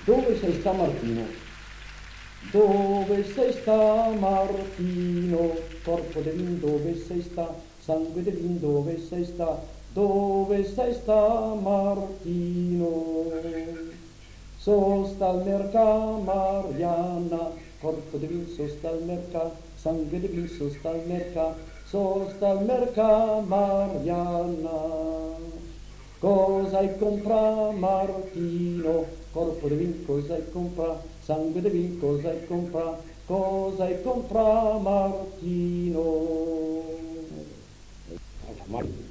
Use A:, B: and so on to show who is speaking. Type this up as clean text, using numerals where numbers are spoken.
A: Dove sei sta Martino? Dove sei sta Martino? Corpo de vin dove sei sta? Sangue de vin dove sei sta? Dove sei sta Martino? Sosta al merca Mariana, corpo de vin sosta al merca, sangue de vin sosta al merca, sosta al merca Mariana. Cosa hai compra Martino? Corpo de vin, cosa hai compra? Sangue de vin, cosa hai compra? Cosa hai compra Martino?